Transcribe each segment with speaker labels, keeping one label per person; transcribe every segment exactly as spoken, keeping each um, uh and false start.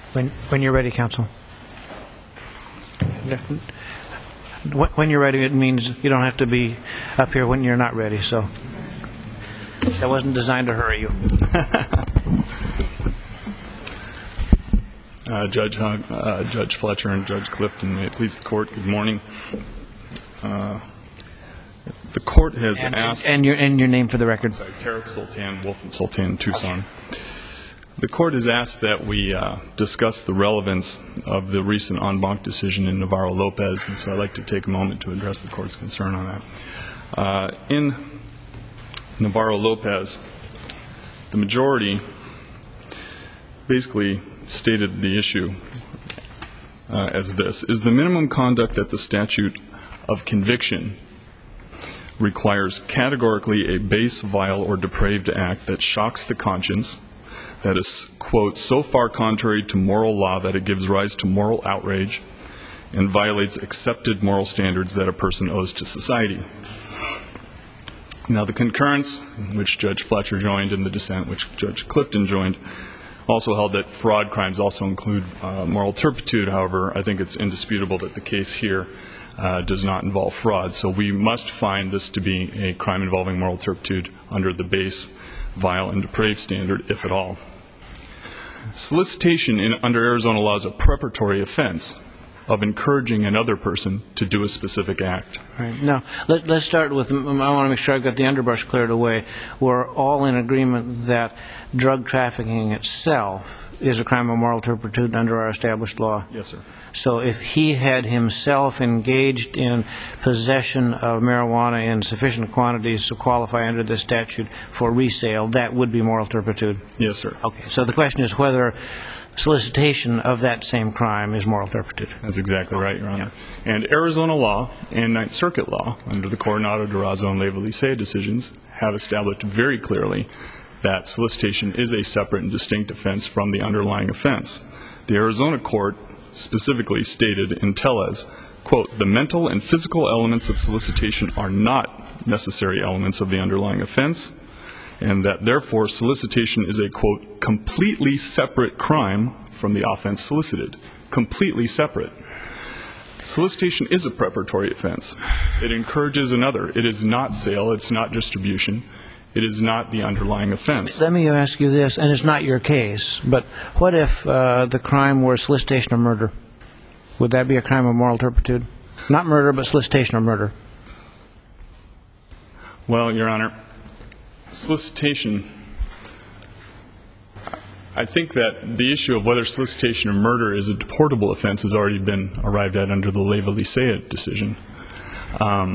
Speaker 1: When, when you're ready, counsel. When you're ready, it means you don't have to be up here when you're not ready. So that wasn't designed to hurry you.
Speaker 2: uh, Judge Hug, uh, Judge Fletcher and Judge Clifton, may it please the court. Good morning. Uh, the court has
Speaker 1: and,
Speaker 2: asked
Speaker 1: and your and your name for the record.
Speaker 2: Sorry, Tarek Sultan, Wolf and Sultan, Tucson. Okay. The court has asked that we uh, discuss the relevance of the recent en banc decision in Navarro-Lopez, and so I'd like to take a moment to address the court's concern on that. Uh, in Navarro-Lopez, the majority basically stated the issue uh, as this: is the minimum conduct that the statute of conviction requires categorically a base, vile, or depraved act that shocks the conscience, that is, quote, so far contrary to moral law that it gives rise to moral outrage and violates accepted moral standards that a person owes to society. Now, the concurrence, which Judge Fletcher joined, and the dissent, which Judge Clifton joined, also held that fraud crimes also include uh, moral turpitude. However, I think it's indisputable that the case here uh, does not involve fraud. So we must find this to be a crime involving moral turpitude under the base, vile, and depraved standard, if at all. Solicitation in, under Arizona law is a preparatory offense of encouraging another person to do a specific act.
Speaker 1: Right. Now, let, let's start with, I want to make sure I've got the underbrush cleared away. We're all in agreement that drug trafficking itself is a crime of moral turpitude under our established law?
Speaker 2: Yes, sir.
Speaker 1: So if he had himself engaged in possession of marijuana in sufficient quantities to qualify under the statute for resale, that would be moral turpitude?
Speaker 2: Yes, sir.
Speaker 1: Okay. So the question is whether solicitation of that same crime is moral turpitude.
Speaker 2: That's exactly right, Your Honor. Yeah. And Arizona law and Ninth Circuit law, under the Coronado, Durazo, and Leyva Licea decisions, have established very clearly that solicitation is a separate and distinct offense from the underlying offense. The Arizona court specifically stated in Tellez, quote, the mental and physical elements of solicitation are not necessary elements of the underlying offense, and that therefore solicitation is a, quote, completely separate crime from the offense solicited. Completely separate. Solicitation is a preparatory offense. It encourages another. It is not sale. It's not distribution. It is not the underlying offense.
Speaker 1: Let me ask you this, and it's not your case, but what if uh, the crime were solicitation of murder? Would that be a crime of moral turpitude? Not murder, but solicitation of murder.
Speaker 2: Well, Your Honor, solicitation, I think that the issue of whether solicitation of murder is a deportable offense has already been arrived at under the Leyva Licea decision. Um,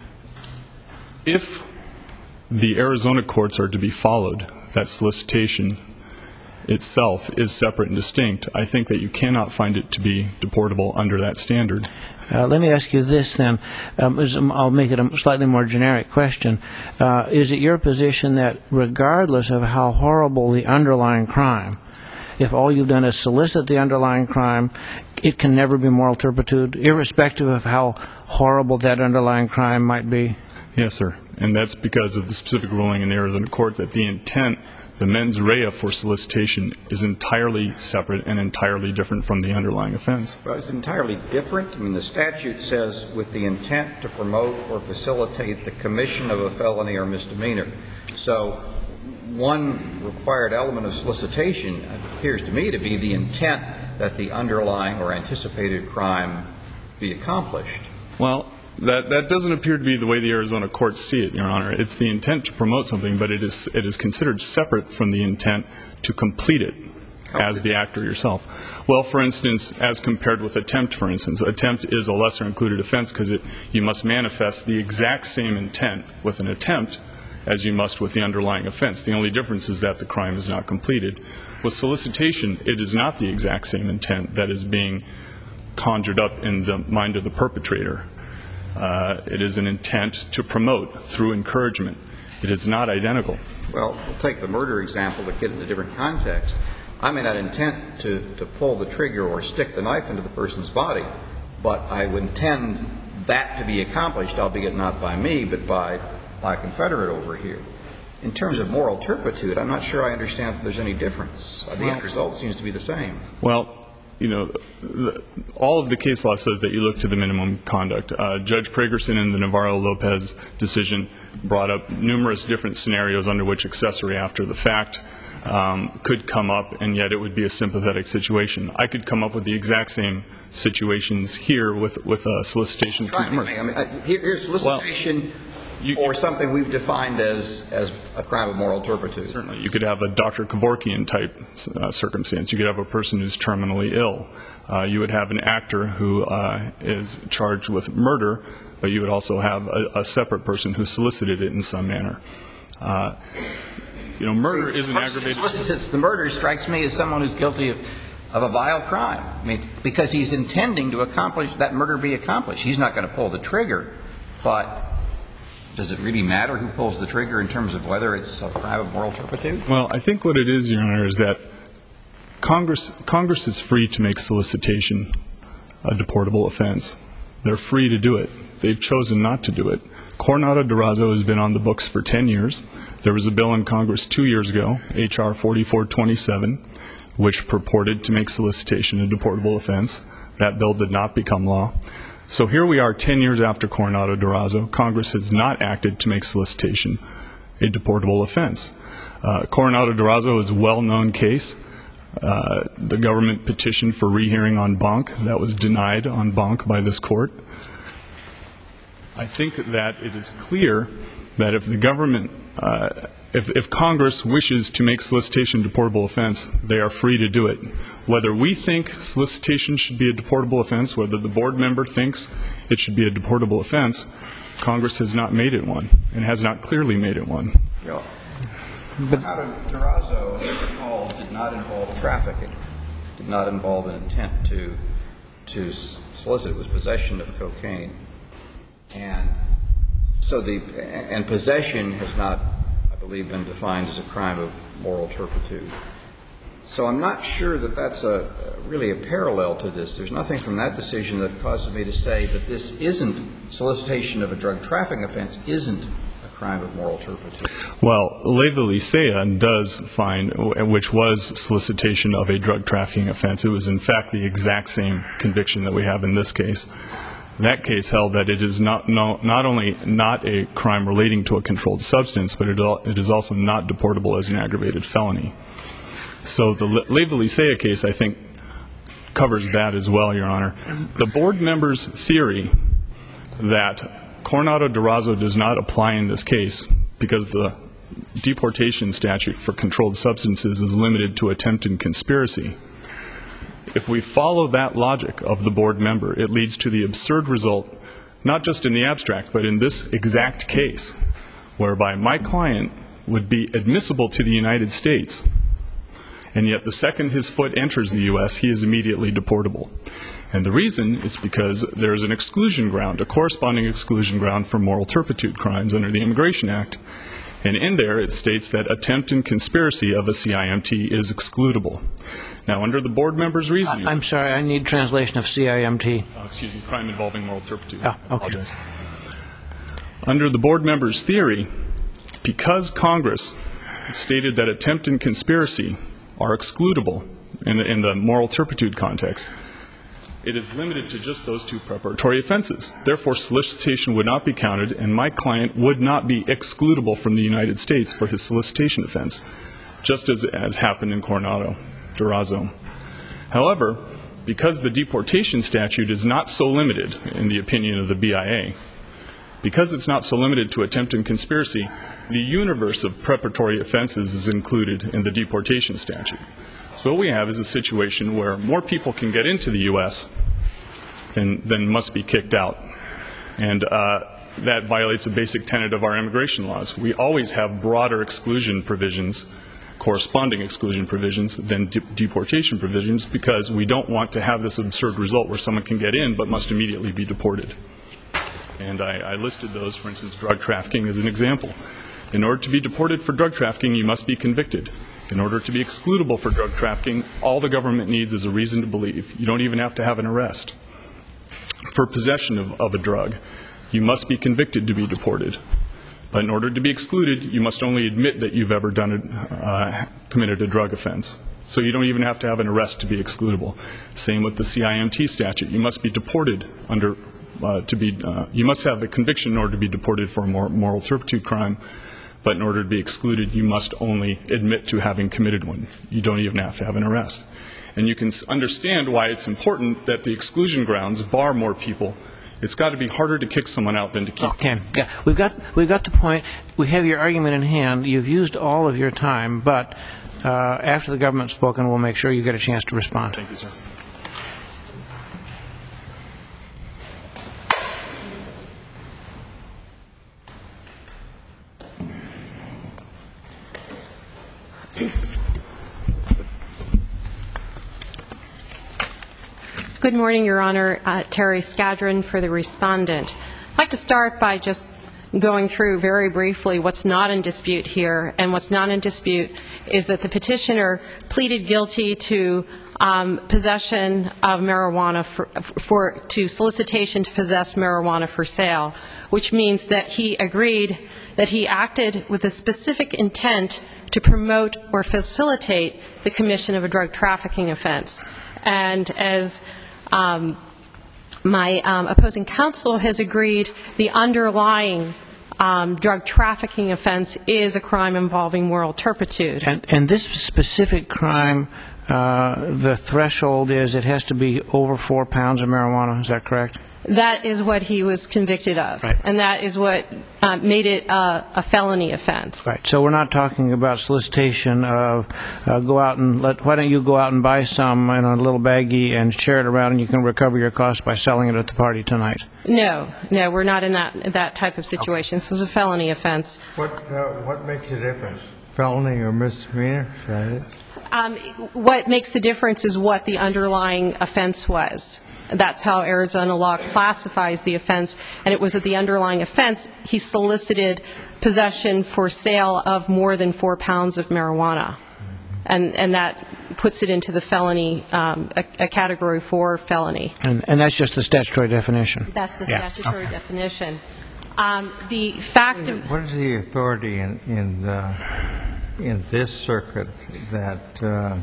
Speaker 2: if the Arizona courts are to be followed, that solicitation itself is separate and distinct, I think that you cannot find it to be deportable under that standard.
Speaker 1: Uh, let me ask you this then. Um, I'll make it a slightly more generic question. Uh, is it your position that regardless of how horrible the underlying crime, if all you've done is solicit the underlying crime, it can never be moral turpitude, irrespective of how horrible that underlying crime might be?
Speaker 2: Yes, sir. And that's because of the specific ruling in the Arizona court that the intent, the mens rea for solicitation, is entirely separate and entirely different from the underlying offense.
Speaker 3: Well, it's entirely different. I mean, the statute says with the intent to promote or facilitate the commission of a felony or misdemeanor. So one required element of solicitation appears to me to be the intent that the underlying or anticipated crime be accomplished.
Speaker 2: Well, That that doesn't appear to be the way the Arizona courts see it, Your Honor. It's the intent to promote something, but it is it is considered separate from the intent to complete it as the actor yourself. Well, for instance, as compared with attempt, for instance, attempt is a lesser included offense because it you must manifest the exact same intent with an attempt as you must with the underlying offense. The only difference is that the crime is not completed. With solicitation, it is not the exact same intent that is being conjured up in the mind of the perpetrator. Uh, it is an intent to promote through encouragement. It is not identical.
Speaker 3: Well, we'll take the murder example to get into a different context. I may not intend to, to pull the trigger or stick the knife into the person's body, but I would intend that to be accomplished, albeit not by me, but by my confederate over here. In terms of moral turpitude, I'm not sure I understand if there's any difference. The end result seems to be the same.
Speaker 2: Well, you know, the, all of the case law says that you look to the minimum conduct. Uh, Judge Pragerson in the Navarro-Lopez decision brought up numerous different scenarios under which accessory after the fact um, could come up, and yet it would be a sympathetic situation. I could come up with the exact same situations here with, with a solicitation.
Speaker 3: Try me. I mean, here, here's solicitation. Well, You, or something we've defined as, as a crime of moral turpitude.
Speaker 2: Certainly. You could have a Doctor Kevorkian type uh, circumstance. You could have a person who's terminally ill. Uh, you would have an actor who uh, is charged with murder, but you would also have a, a separate person who solicited it in some manner. Uh, you know, murder is an aggravated...
Speaker 3: Solicits the murder strikes me as someone who's guilty of, of a vile crime. I mean, because he's intending to accomplish that murder be accomplished. He's not going to pull the trigger, but... Does it really matter who pulls the trigger in terms of whether it's a crime of moral turpitude?
Speaker 2: Well, I think what it is, Your Honor, is that Congress Congress is free to make solicitation a deportable offense. They're free to do it. They've chosen not to do it. Coronado-Durazo has been on the books for ten years. There was a bill in Congress two years ago, H R forty-four twenty-seven, which purported to make solicitation a deportable offense. That bill did not become law. So here we are ten years after Coronado-Durazo. Congress has not acted to make solicitation a deportable offense. Uh, Coronado-Durazo is a well-known case. Uh, the government petitioned for rehearing en banc. That was denied en banc by this court. I think that it is clear that if the government, uh, if, if Congress wishes to make solicitation a deportable offense, they are free to do it. Whether we think solicitation should be a deportable offense, whether the board member thinks it should be a deportable offense, Congress has not made it one, and has not clearly made it one.
Speaker 3: Yeah. But Durazo, as I recall, did not involve trafficking, did not involve an intent to to solicit. It was possession of cocaine, and so the and possession has not, I believe, been defined as a crime of moral turpitude. So I'm not sure that that's a really a parallel to this. There's nothing from that decision that causes me to say that this isn't solicitation of a drug trafficking offense isn't a crime of moral turpitude.
Speaker 2: Well, Leyva-Licea does find, which was solicitation of a drug trafficking offense. It was in fact the exact same conviction that we have in this case. That case held that it is not no, not only not a crime relating to a controlled substance, but it, it is also not deportable as an aggravated felony. So the Leyva-Licea case, I think, covers that as well, Your Honor. The board member's theory that Coronado-Durazo does not apply in this case because the deportation statute for controlled substances is limited to attempted conspiracy. If we follow that logic of the board member, it leads to the absurd result, not just in the abstract, but in this exact case, whereby my client would be admissible to the United States, and yet the second his foot enters the U S, he is immediately deportable. And the reason is because there is an exclusion ground, a corresponding exclusion ground for moral turpitude crimes under the Immigration Act. And in there it states that attempt and conspiracy of a C I M T is excludable. Now, under the board member's reasoning...
Speaker 1: I'm sorry, I need translation of C I M T.
Speaker 2: Uh, excuse me, crime involving moral turpitude.
Speaker 1: Oh, okay.
Speaker 2: Apologize. Under the board member's theory, because Congress stated that attempt and conspiracy are excludable in the, in the moral turpitude context, it is limited to just those two preparatory offenses. Therefore, solicitation would not be counted, and my client would not be excludable from the United States for his solicitation offense, just as, as happened in Coronado-Durazo. However, because the deportation statute is not so limited, in the opinion of the B I A, because it's not so limited to attempt and conspiracy, the universe of preparatory offenses is included in the deportation statute. So what we have is a situation where more people can get into the U S than, than must be kicked out. And uh, that violates a basic tenet of our immigration laws. We always have broader exclusion provisions, corresponding exclusion provisions, than de- deportation provisions, because we don't want to have this absurd result where someone can get in but must immediately be deported. And I, I listed those, for instance, drug trafficking as an example. In order to be deported for drug trafficking, you must be convicted. In order to be excludable for drug trafficking, all the government needs is a reason to believe. You don't even have to have an arrest. For possession of, of a drug, you must be convicted to be deported. But in order to be excluded, you must only admit that you've ever done a, uh, committed a drug offense. So you don't even have to have an arrest to be excludable. Same with the C I M T statute. You must be deported under, uh, to be, uh, you must have a conviction in order to be deported for a moral turpitude crime, but in order to be excluded, you must only admit to having committed one. You don't even have to have an arrest. And you can understand why it's important that the exclusion grounds bar more people. It's got to be harder to kick someone out than to keep
Speaker 1: okay.
Speaker 2: them.
Speaker 1: Yeah, we've got we've got the point. We have your argument in hand. You've used all of your time, but uh, after the government's spoken, we'll make sure you get a chance to respond.
Speaker 2: Thank you, sir.
Speaker 4: Good morning, Your Honor. Uh, Terry Skadron for the respondent. I'd like to start by just going through very briefly what's not in dispute here. And what's not in dispute is that the petitioner pleaded guilty to um, possession of marijuana for, for to solicitation to possess marijuana for sale, which means that he agreed that he acted with a specific intent to promote or facilitate the commission of a drug trafficking offense. And as Um, my um, opposing counsel has agreed the underlying um, drug trafficking offense is a crime involving moral turpitude.
Speaker 1: And, and this specific crime, uh, the threshold is it has to be over four pounds of marijuana. Is that correct?
Speaker 4: That is what he was convicted of.
Speaker 1: Right.
Speaker 4: And that is what uh, made it uh, a felony offense.
Speaker 1: Right. So we're not talking about solicitation of uh, go out and let, why don't you go out and buy some in a little baggie and share it around and you can recover your costs by selling it at the party tonight.
Speaker 4: No, no, we're not in that that type of situation. Okay. This was a felony offense.
Speaker 5: What, uh, what makes the difference? Felony or misdemeanor? Is that it?
Speaker 4: Um, what makes the difference is what the underlying offense was. That's how Arizona law classifies the offense, and it was that the underlying offense, he solicited possession for sale of more than four pounds of marijuana. And, and that puts it into the felony, um, a, a category four felony.
Speaker 1: And, and that's just the statutory definition?
Speaker 4: That's the
Speaker 1: yeah.
Speaker 4: statutory
Speaker 1: okay.
Speaker 4: definition. Um, the fact of...
Speaker 5: What is the authority in, in, uh, in this circuit that uh,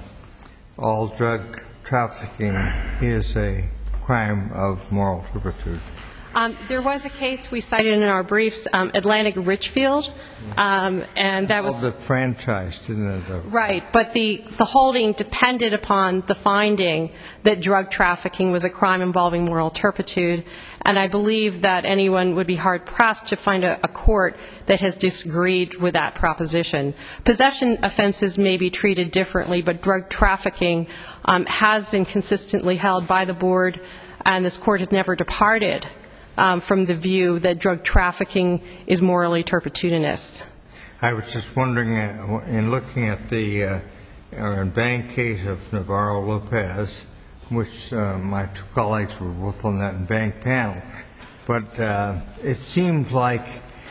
Speaker 5: all drug trafficking is a crime of moral turpitude?
Speaker 4: Um, there was a case we cited in our briefs, um, Atlantic Richfield, um, and that was
Speaker 5: the franchise, didn't it?
Speaker 4: Right, but the the holding depended upon the finding that drug trafficking was a crime involving moral turpitude, and I believe that anyone would be hard pressed to find a, a court that has disagreed with that proposition. Possession offenses may be treated differently, but drug trafficking um, has been consistently held by the board, and this court has never departed Um, from the view that drug trafficking is morally turpitudinous.
Speaker 5: I was just wondering, uh, in looking at the uh, bank case of Navarro-Lopez, which uh, my two colleagues were both on that bank panel, but uh, it seemed like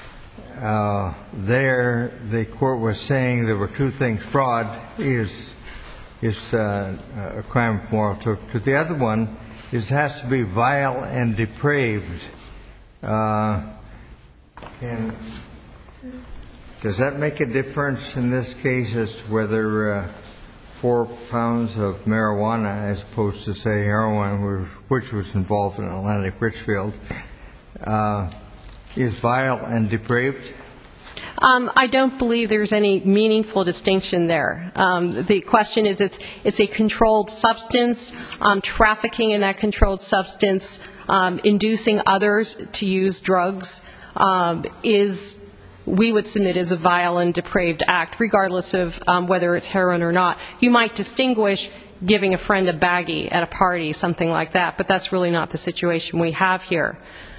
Speaker 5: uh, there the court was saying there were two things. Fraud is, is uh, a crime of moral turpitude. The other one is has to be vile and depraved. Uh, and does that make a difference in this case as to whether uh, four pounds of marijuana, as opposed to, say, heroin, which was involved in Atlantic Richfield, uh, is vile and depraved?
Speaker 4: Um, I don't believe there's any meaningful distinction there. Um, the question is, it's it's a controlled substance. Um, trafficking in that controlled substance, um, inducing others to use drugs, um, is, we would submit, as a vile and depraved act, regardless of um, whether it's heroin or not. You might distinguish giving a friend a baggie at a party, something like that, but that's really not the situation we have here.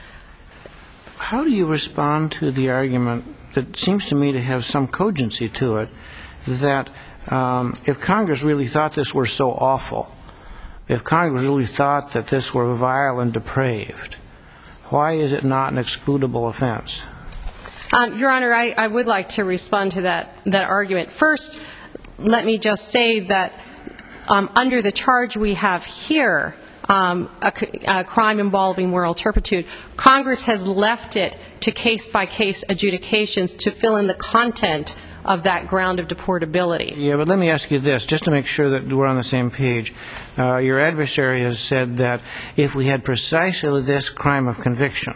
Speaker 1: How do you respond to the argument that seems to me to have some cogency to it, that um, if Congress really thought this were so awful, if Congress really thought that this were vile and depraved, why is it not an excludable offense?
Speaker 4: Um, Your Honor, I, I would like to respond to that, that argument. First, let me just say that um, under the charge we have here, Um, a, a crime involving moral turpitude, Congress has left it to case-by-case adjudications to fill in the content of that ground of deportability.
Speaker 1: Yeah, but let me ask you this, just to make sure that we're on the same page. Uh, your adversary has said that if we had precisely this crime of conviction,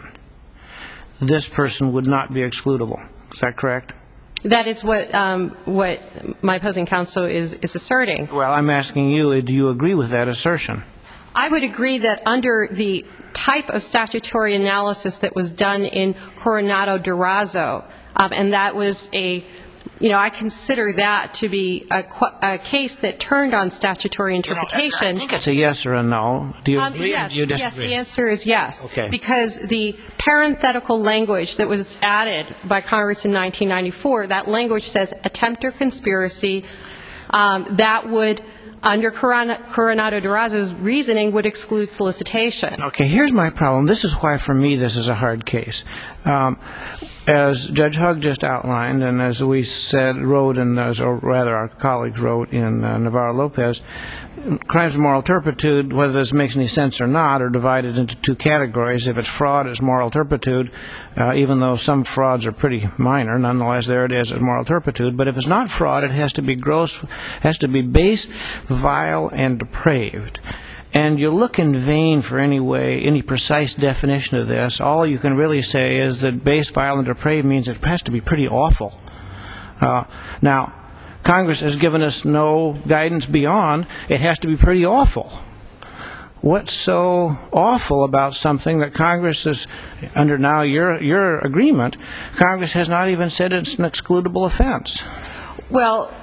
Speaker 1: this person would not be excludable. Is that correct?
Speaker 4: That is what um, what my opposing counsel is, is asserting.
Speaker 1: Well, I'm asking you, do you agree with that assertion?
Speaker 4: I would agree that under the type of statutory analysis that was done in Coronado-Durazo, um, and that was a, you know, I consider that to be a, a case that turned on statutory interpretation.
Speaker 1: You know, I think it's a yes or a no. Do you
Speaker 4: um,
Speaker 1: agree
Speaker 4: yes,
Speaker 1: or do you disagree?
Speaker 4: Yes, the answer is yes.
Speaker 1: Okay.
Speaker 4: Because the parenthetical language that was added by Congress in nineteen ninety-four, that language says attempt or conspiracy, um, that would, under Coronado-Durazo's reasoning, would exclude solicitation.
Speaker 1: Okay, here's my problem. This is why, for me, this is a hard case. Um, as Judge Hugg just outlined, and as we said, wrote, and as, or rather our colleagues wrote in uh, Navarro-Lopez, crimes of moral turpitude, whether this makes any sense or not, are divided into two categories. If it's fraud, it's moral turpitude, uh, even though some frauds are pretty minor. Nonetheless, there it is, it's moral turpitude. But if it's not fraud, it has to be gross, has to be base, vile, and depraved. And you look in vain for any way, any precise definition of this. All you can really say is that base, vile, and depraved means it has to be pretty awful. Uh, now, Congress has given us no guidance beyond it has to be pretty awful. What's so awful about something that Congress is, under now your your agreement, Congress has not even said it's an excludable offense?
Speaker 4: Well,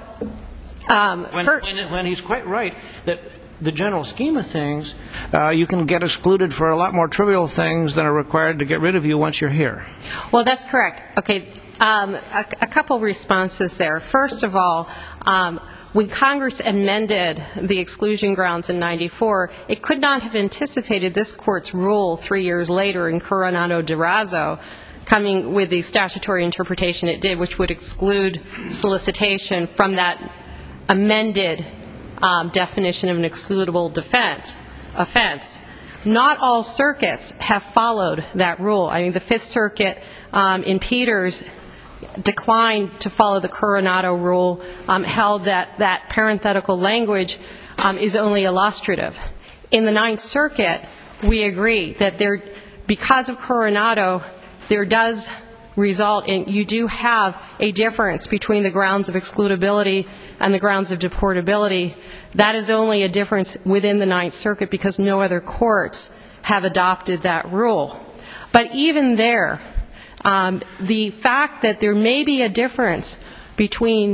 Speaker 4: um,
Speaker 1: when,
Speaker 4: per-
Speaker 1: when, when he's quite right that the general scheme of things, uh, you can get excluded for a lot more trivial things than are required to get rid of you once you're here.
Speaker 4: Well, that's correct. Okay. Um, a, a couple responses there. First of all, um, when Congress amended the exclusion grounds in ninety-four, it could not have anticipated this Court's rule three years later in Coronado-Durazo coming with the statutory interpretation it did, which would exclude solicitation from that amended um, definition of an excludable defense, offense. Not all circuits have followed that rule. I mean, the Fifth Circuit um, in Peters declined to follow the Coronado rule, um, held that that parenthetical language um, is only illustrative. In the Ninth Circuit, we agree that there, because of Coronado, there does result in, you do have a difference between the grounds of excludability and the grounds of deportability. That is only a difference within the Ninth Circuit because no other courts have adopted that rule. But even there, um, the fact that there may be a difference between,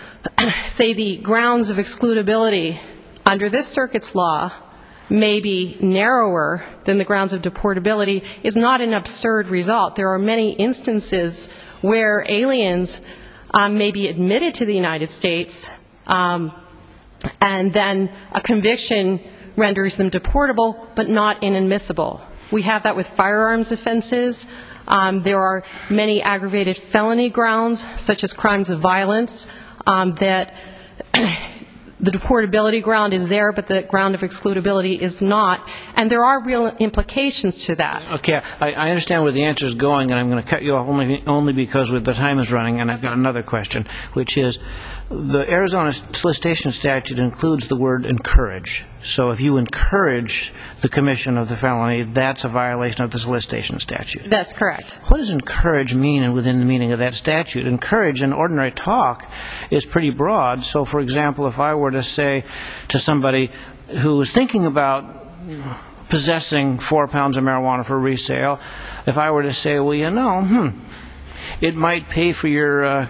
Speaker 4: say, the grounds of excludability under this circuit's law may be narrower than the grounds of deportability is not an absurd result. There are many instances where aliens um, may be admitted to the United States um, and then a conviction renders them deportable but not inadmissible. We have that with firearms offenses. Um, there are many aggravated felony grounds, such as crimes of violence, um, that the deportability ground is there, but the ground of excludability is not. And there are real implications to that. Okay,
Speaker 1: I, I understand where the answer is going, and I'm going to cut you off only, only because the time is running, and I've got another question, which is the Arizona solicitation statute includes the word encourage. So if you encourage the commission of the felony, that's a violation of the solicitation statute.
Speaker 4: That's correct.
Speaker 1: What does encourage mean within the meaning of that statute? Encourage in ordinary talk is pretty broad. So, for example, if I were to say to somebody who is thinking about possessing four pounds of marijuana for resale, if I were to say, well, you know, hmm, it might pay for your uh,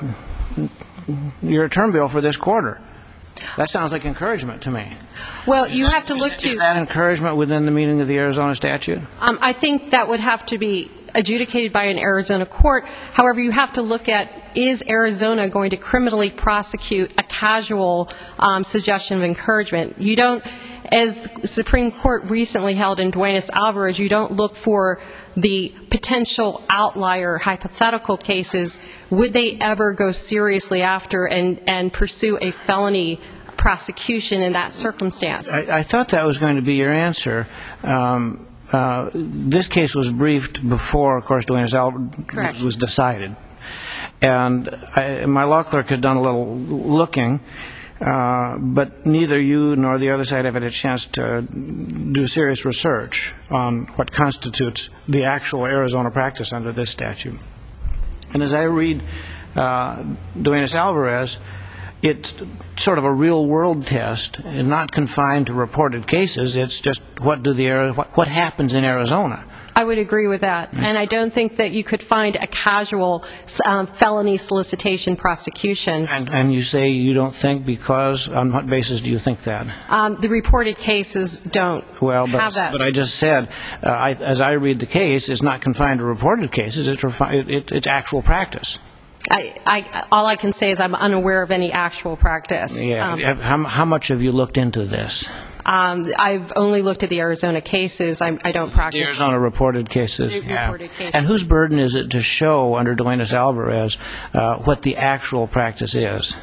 Speaker 1: your term bill for this quarter. That sounds like encouragement to me.
Speaker 4: Well, you have to look to...
Speaker 1: Is that encouragement within the meaning of the Arizona statute?
Speaker 4: Um, I think that would have to be adjudicated by an Arizona court. However, you have to look at, is Arizona going to criminally prosecute a casual um, suggestion of encouragement? You don't, as the Supreme Court recently held in Duenas-Alvarez, you don't look for the potential outlier hypothetical cases. Would they ever go seriously after and, and pursue a felony prosecution in that circumstance?
Speaker 1: I, I thought that was going to be your answer. Um, uh, this case was briefed before, of course, Duenas-Alvarez was decided. And I, my law clerk has done a little looking, uh, but neither you nor the other side have had a chance to do serious research on what constitutes the actual Arizona practice under this statute. And as I read uh, Duenas-Alvarez, it's sort of a real-world test, and not confined to reported cases. It's just what do the what, what happens in Arizona.
Speaker 4: I would agree with that, and I don't think that you could find a casual um, felony solicitation prosecution.
Speaker 1: And, and you say you don't think because, on what basis do you think that?
Speaker 4: Um, the reported cases don't
Speaker 1: well, but,
Speaker 4: have that.
Speaker 1: But I just said, uh, I, as I read the case, it's not confined to reported cases. It's, refi- it, it's actual practice.
Speaker 4: I, I, all I can say is I'm unaware of any actual practice.
Speaker 1: Yeah.
Speaker 4: Um,
Speaker 1: how, how much have you looked into this?
Speaker 4: Um, I've only looked at the Arizona cases. I, I don't practice.
Speaker 1: The Arizona reported cases.
Speaker 4: The
Speaker 1: Yeah.
Speaker 4: reported cases.
Speaker 1: And whose burden is it to show under Duenas-Alvarez uh, what the actual practice is?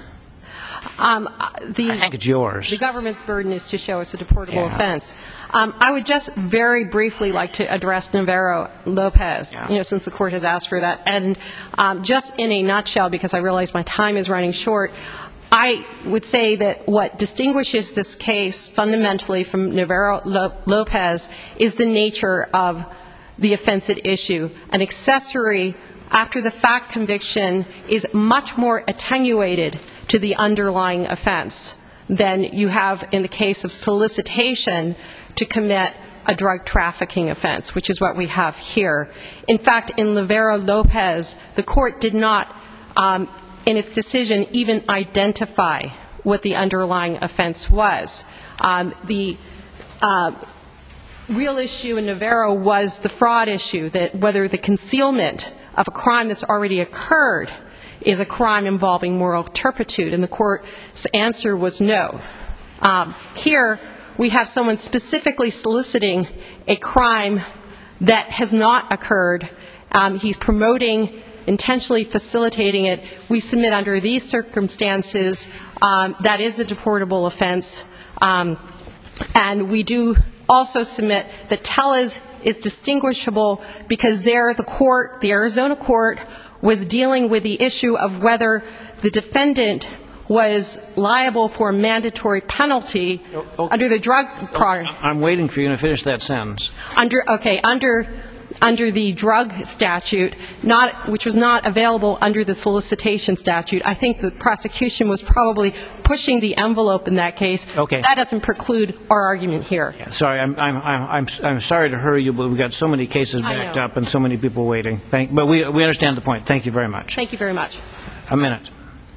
Speaker 4: Um, the,
Speaker 1: I think it's yours.
Speaker 4: The government's burden is to show it's a deportable
Speaker 1: Yeah.
Speaker 4: offense. Um, I would just very briefly like to address Navarro-Lopez,
Speaker 1: Yeah.
Speaker 4: you know, since the court has asked for that. And um, just in a nutshell, because I realize my time is running short, I would say that what distinguishes this case fundamentally from Navarro-Lopez is the nature of the offense at issue. An accessory after the fact conviction is much more attenuated to the underlying offense than you have in the case of solicitation to commit a drug trafficking offense, which is what we have here. In fact, in Navarro-Lopez, the court did not, um, in its decision, even identify what the underlying offense was. Um, the uh, real issue in Navarro was the fraud issue, that whether the concealment of a crime that's already occurred is a crime involving moral turpitude, and the court's answer was no. Um, here, we have someone specifically soliciting a crime that has not occurred. Um, he's promoting, intentionally facilitating it. We submit under these circumstances um, that is a deportable offense, um, and we do also submit that Tellez is distinguishable because there the court, the Arizona court, was dealing with the issue of whether the defendant was liable for a mandatory penalty
Speaker 1: oh, oh,
Speaker 4: under the drug product.
Speaker 1: I'm waiting for you to finish that sentence.
Speaker 4: Under okay, under under the drug statute, not which was not available under the solicitation statute. I think the prosecution was probably pushing the envelope in that case.
Speaker 1: Okay.
Speaker 4: That doesn't preclude our argument here.
Speaker 1: Yeah, sorry, I'm, I'm, I'm, I'm sorry to hurry you, but we've got so many cases
Speaker 4: I
Speaker 1: backed
Speaker 4: know.
Speaker 1: up and so many people waiting. Thank, but we, we understand the point. Thank you very much.
Speaker 4: Thank you very much.
Speaker 1: A minute.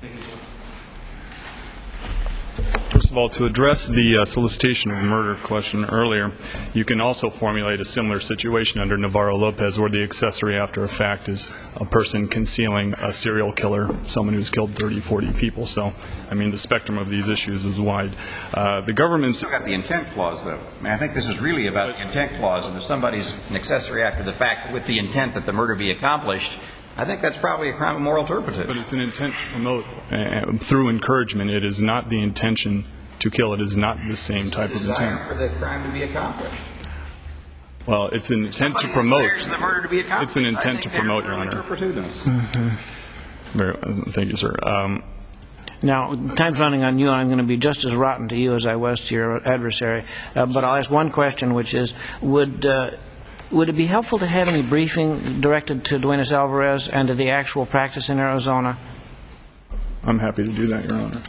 Speaker 2: First of all, to address the uh, solicitation of murder question earlier, you can also formulate a similar situation under Navarro-Lopez where the accessory after a fact is a person concealing a serial killer, someone who's killed thirty, forty people. So, I mean, the spectrum of these issues is wide. Uh, the government's...
Speaker 3: Still got the intent clause, though. I mean, I think this is really about the intent clause, and if somebody's an accessory after the fact with the intent that the murder be accomplished, I think that's probably a crime of moral turpitude.
Speaker 2: But it's an intent to promote uh, through encouragement. It is not the intention to kill. It is not the same type of
Speaker 3: Desire
Speaker 2: intent.
Speaker 3: for the crime to be accomplished.
Speaker 2: Well, it's an intent to
Speaker 3: Somebody
Speaker 2: promote.
Speaker 3: desires the murder to be accomplished.
Speaker 2: It's an intent
Speaker 3: I think
Speaker 2: to
Speaker 3: they're
Speaker 2: promote, Your
Speaker 3: really
Speaker 2: Honor.
Speaker 3: turpitudinous.
Speaker 2: Very, uh, thank you, sir. Um,
Speaker 1: Now, time's running on you, and I'm going to be just as rotten to you as I was to your adversary. Uh, but I'll ask one question, which is, would uh, would it be helpful to have any briefing directed to Duenas-Alvarez and to the actual practice in Arizona?
Speaker 2: I'm happy to do that, Your Honor.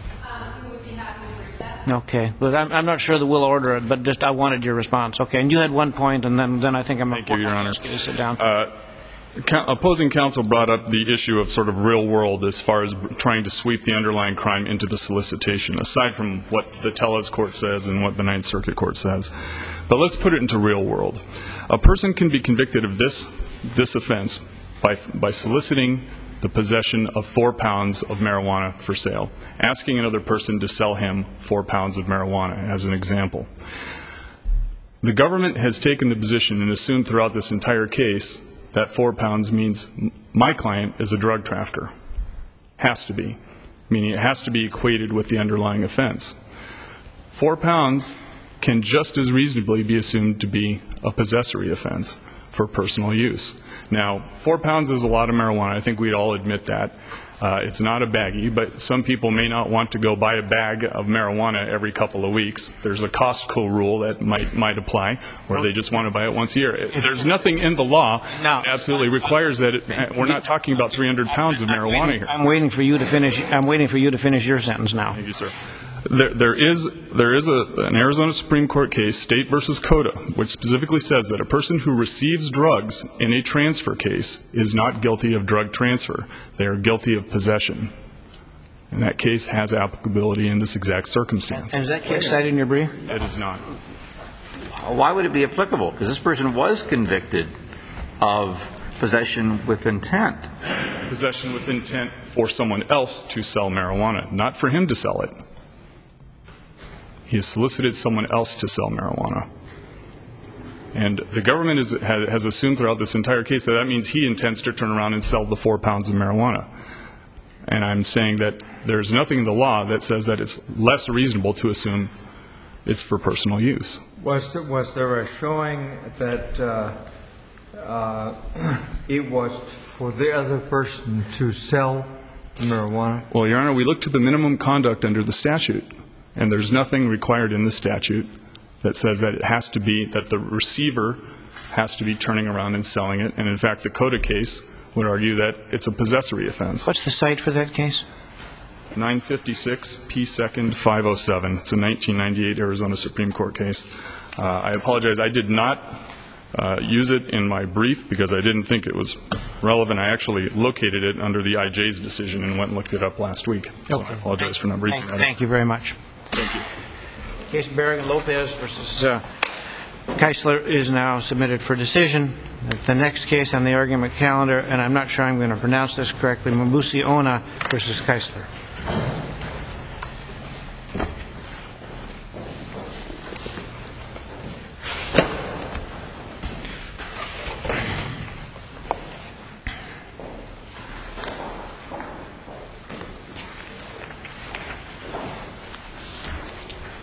Speaker 1: Okay. But I'm, I'm not sure that we'll order it, but just I wanted your response. Okay. And you had one point, and then, then I think I'm going
Speaker 2: Thank you, Your Honor.
Speaker 1: to sit down.
Speaker 2: Uh, co- opposing counsel brought up the issue of sort of real world as far as trying to sweep the underlying crime into the solicitation, aside from what the Tellez court says and what the Ninth Circuit court says. But let's put it into real world. A person can be convicted of this this offense by by soliciting the possession of four pounds of marijuana for sale, asking another person to sell him four pounds of marijuana, as an example. The government has taken the position and assumed throughout this entire case that four pounds means my client is a drug trafficker. Has to be. Meaning it has to be equated with the underlying offense. Four pounds can just as reasonably be assumed to be a possessory offense. for personal use. Now, four pounds is a lot of marijuana. I think we'd all admit that. Uh, it's not a baggie, but some people may not want to go buy a bag of marijuana every couple of weeks. There's a Costco rule that might might apply, or they just want to buy it once a year. There's nothing in the law that absolutely requires that. It, we're not talking about three hundred pounds of marijuana here.
Speaker 1: I'm waiting for you to finish. I'm waiting for you to finish your sentence now.
Speaker 2: Thank you, sir. There, there is there is a, an Arizona Supreme Court case, State versus Coda, which specifically says that a person who receives drugs in a transfer case is not guilty of drug transfer. They are guilty of possession. And that case has applicability in this exact circumstance.
Speaker 1: And is that case cited in your brief?
Speaker 2: It is not.
Speaker 6: Why would it be applicable? Because this person was convicted of possession with intent.
Speaker 2: Possession with intent for someone else to sell marijuana, not for him to sell it. He has solicited someone else to sell marijuana. And the government is, has, has assumed throughout this entire case that that means he intends to turn around and sell the four pounds of marijuana. And I'm saying that there's nothing in the law that says that it's less reasonable to assume it's for personal use.
Speaker 5: Was there, was there a showing that uh, uh, it was for the other person to sell marijuana?
Speaker 2: Well, Your Honor, we look to the minimum conduct under the statute. And there's nothing required in the statute that says that it has to be, that the receiver has to be turning around and selling it. And in fact, the Coda case would argue that it's a possessory offense.
Speaker 1: What's the cite for that case?
Speaker 2: nine fifty-six P second five oh seven. It's a nineteen ninety-eight Arizona Supreme Court case. Uh, I apologize. I did not uh, use it in my brief because I didn't think it was relevant. I actually located it under the I J's decision and went and looked it up last week. So
Speaker 1: Okay.
Speaker 2: I apologize for not briefing
Speaker 1: Thank,
Speaker 2: that.
Speaker 1: thank you very much.
Speaker 2: Thank you.
Speaker 1: Case Berrigan-Lopez versus uh, Keisler is now submitted for decision. The next case on the argument calendar, and I'm not sure I'm going to pronounce this correctly, Mabusi Ona versus Keisler.